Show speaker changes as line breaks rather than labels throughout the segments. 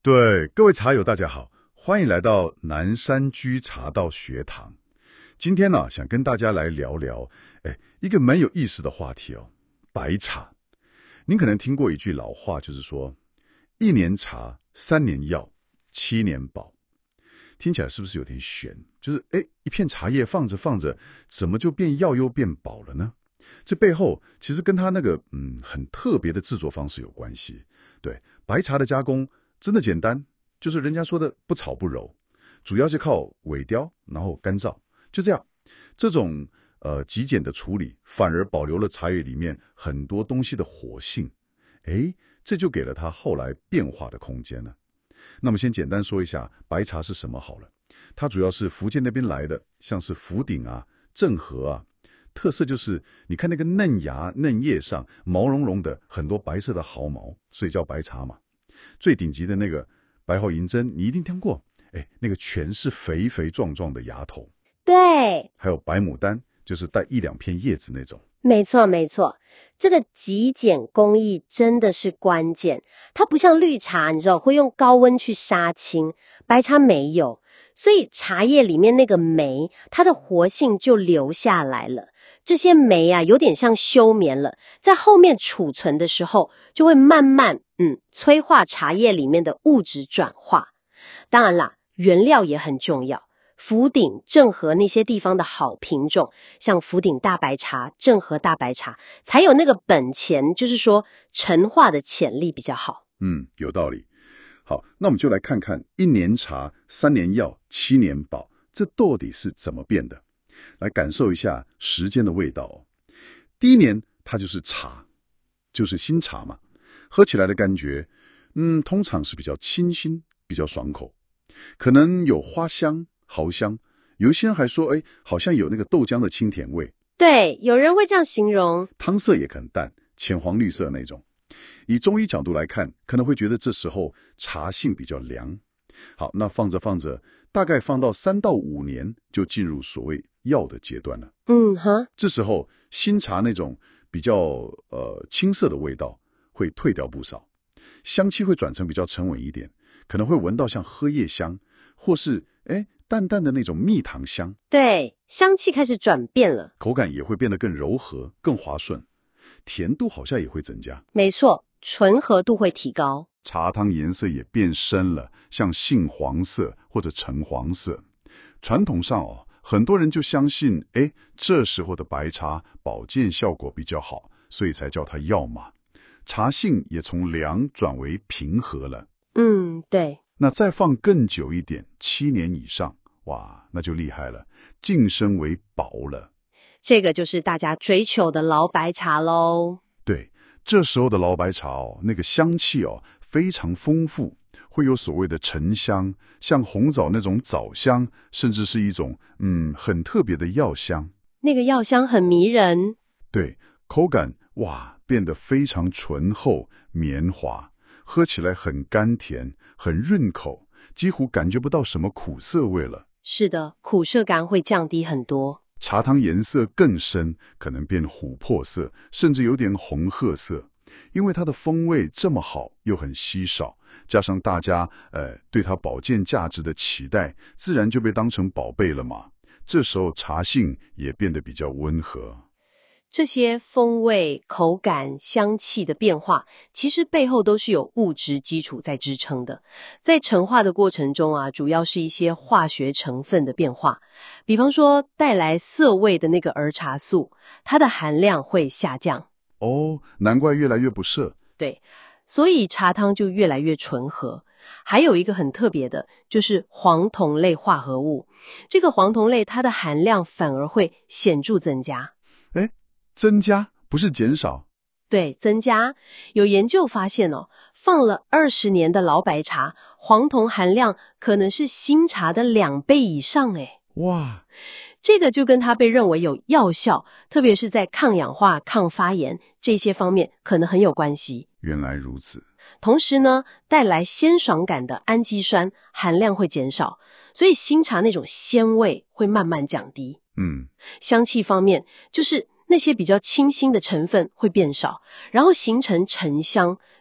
对，各位茶友大家好，欢迎来到南山居茶道学堂。今天呢，想跟大家来聊聊，一个蛮有意思的话题哦，白茶。您可能听过一句老话，就是说，1年茶，3年药，7年宝。听起来是不是有点悬？就是一片茶叶放着放着，怎么就变药又变宝了呢？这背后其实跟它那个很特别的制作方式有关系。对，白茶的加工真的简单，就是人家说的不炒不揉，主要是靠萎凋，然后干燥，就这样。这种极简的处理，反而保留了茶叶里面很多东西的活性，这就给了它后来变化的空间了。那么先简单说一下白茶是什么好了，它主要是福建那边来的，像是福鼎啊、正和啊，特色就是你看那个嫩芽嫩叶上毛茸茸的很多白色的毫毛，所以叫白茶嘛。最顶级的那个白毫银针你一定听过，那个全是肥肥壮壮的芽头。
对，
还有白牡丹，就是带1-2片叶子那种。
没错没错，这个极简工艺真的是关键。它不像绿茶，你知道会用高温去杀青，白茶没有，所以茶叶里面那个酶，它的活性就留下来了。这些酶啊，有点像休眠了，在后面储存的时候，就会慢慢催化茶叶里面的物质转化。当然啦，原料也很重要。福鼎、正和那些地方的好品种，像福鼎大白茶、正和大白茶，才有那个本钱，就是说陈化的潜力比较好。
有道理。好，那我们就来看看1年茶、3年药、7年宝，这到底是怎么变的？来感受一下时间的味道哦。第1年它就是茶，就是新茶嘛，喝起来的感觉，通常是比较清新，比较爽口，可能有花香。毫香，有一些人还说，好像有那个豆浆的清甜味。
对，有人会这样形容。
汤色也很淡，浅黄绿色那种。以中医角度来看，可能会觉得这时候茶性比较凉。好，那放着放着，大概放到3到5年，就进入所谓药的阶段了。这时候新茶那种比较青涩的味道会退掉不少，香气会转成比较沉稳一点，可能会闻到像荷叶香，或是淡淡的那种蜜糖香。
对，香气开始转变了，
口感也会变得更柔和、更滑顺，甜度好像也会增加。
没错，醇和度会提高，
茶汤颜色也变深了，像杏黄色或者橙黄色。传统上很多人就相信，这时候的白茶保健效果比较好，所以才叫它药嘛。茶性也从凉转为平和了。
对。
那再放更久一点，7年以上，哇，那就厉害了，晋升为宝了。
这个就是大家追求的老白茶咯。
对，这时候的老白茶那个香气非常丰富，会有所谓的沉香，像红枣那种枣香，甚至是一种很特别的药香。
那个药香很迷人。
对，口感哇变得非常醇厚绵滑。喝起来很甘甜，很润口，几乎感觉不到什么苦涩味了。
是的，苦涩感会降低很多。
茶汤颜色更深，可能变琥珀色，甚至有点红褐色。因为它的风味这么好，又很稀少，加上大家对它保健价值的期待，自然就被当成宝贝了嘛。这时候茶性也变得比较温和。
这些风味、口感、香气的变化，其实背后都是有物质基础在支撑的。在陈化的过程中啊，主要是一些化学成分的变化，比方说带来涩味的那个儿茶素，它的含量会下降。
难怪越来越不涩。
对，所以茶汤就越来越醇和。还有一个很特别的，就是黄酮类化合物。这个黄酮类它的含量反而会显著增加。
增加不是减少？
对，增加。有研究发现放了20年的老白茶，黄酮含量可能是新茶的2倍以上。
哇，
这个就跟它被认为有药效，特别是在抗氧化、抗发炎这些方面可能很有关系。
原来如此。
同时呢，带来鲜爽感的氨基酸含量会减少，所以新茶那种鲜味会慢慢降低。香气方面，就是那些比较清新的成分会变少，然后形成沉香，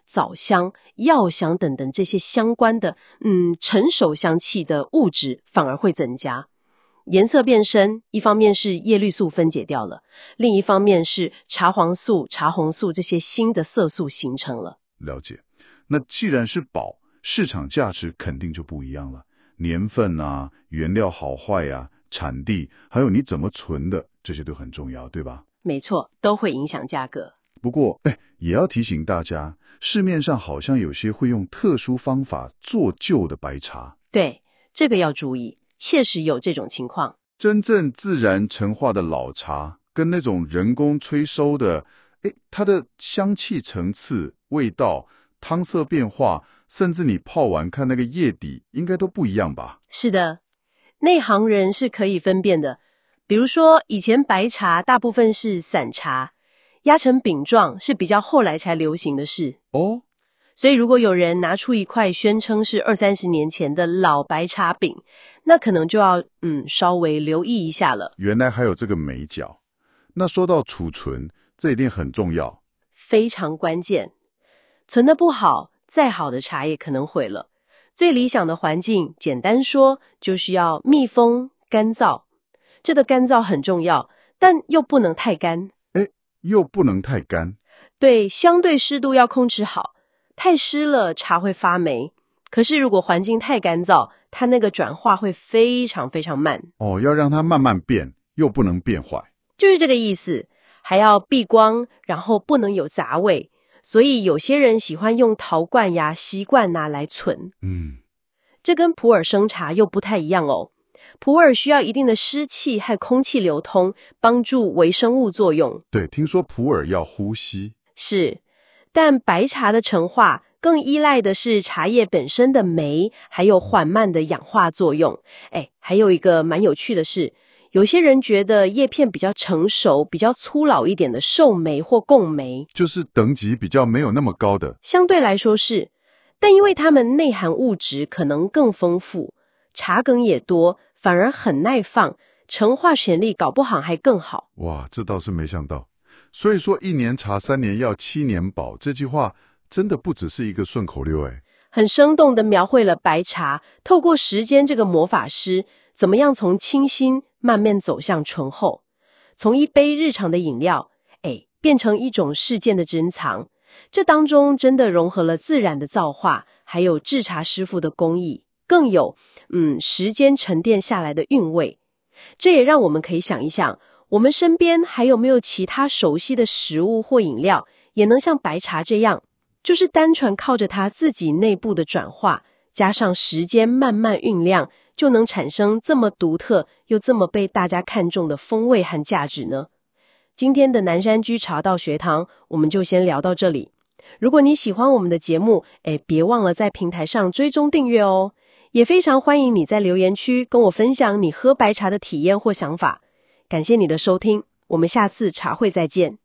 枣香、药香等等这些相关的成熟香气的物质反而会增加。颜色变深，一方面是叶绿素分解掉了，另一方面是茶黄素、茶红素这些新的色素形成了。
了解。那既然是宝，市场价值肯定就不一样了。年份啊、原料好坏啊、产地，还有你怎么存的，这些都很重要，对吧？
没错，都会影响价格。
不过，也要提醒大家，市面上好像有些会用特殊方法做旧的白茶。
对，这个要注意，确实有这种情况。
真正自然陈化的老茶，跟那种人工催收的，它的香气层次、味道、汤色变化，甚至你泡完看那个叶底，应该都不一样吧？
是的，内行人是可以分辨的。比如说，以前白茶大部分是散茶，压成饼状是比较后来才流行的事。
哦，
所以如果有人拿出一块宣称是20-30年前的老白茶饼，那可能就要稍微留意一下了。
原来还有这个美角。那说到储存，这一定很重要，
非常关键。存得不好，再好的茶叶可能毁了。最理想的环境，简单说就是要密封、干燥。这个干燥很重要，但又不能太干。
又不能太干。
对，相对湿度要控制好。太湿了，茶会发霉。可是如果环境太干燥，它那个转化会非常非常慢。
哦，要让它慢慢变，又不能变坏。
就是这个意思。还要避光，然后不能有杂味。所以有些人喜欢用陶罐呀、锡罐拿来存。这跟普洱生茶又不太一样哦。普洱需要一定的湿气和空气流通，帮助微生物作用。
对，听说普洱要呼吸。
是，但白茶的陈化更依赖的是茶叶本身的酶，还有缓慢的氧化作用。还有一个蛮有趣的是，有些人觉得叶片比较成熟、比较粗老一点的寿眉或贡眉，
就是等级比较没有那么高的，
相对来说是，但因为它们内含物质可能更丰富，茶梗也多，反而很耐放，陈化潜力搞不好还更好。
哇，这倒是没想到。所以说1年茶3年药7年保，这句话真的不只是一个顺口溜。
很生动地描绘了白茶透过时间这个魔法师怎么样从清新慢慢走向醇厚，从一杯日常的饮料变成一种事件的珍藏。这当中真的融合了自然的造化，还有制茶师傅的工艺，更有时间沉淀下来的韵味。这也让我们可以想一想，我们身边还有没有其他熟悉的食物或饮料，也能像白茶这样，就是单纯靠着它自己内部的转化，加上时间慢慢酝酿，就能产生这么独特又这么被大家看重的风味和价值呢？今天的南山居茶道学堂我们就先聊到这里。如果你喜欢我们的节目，别忘了在平台上追踪订阅哦。也非常欢迎你在留言区跟我分享你喝白茶的体验或想法。感谢你的收听，我们下次茶会再见。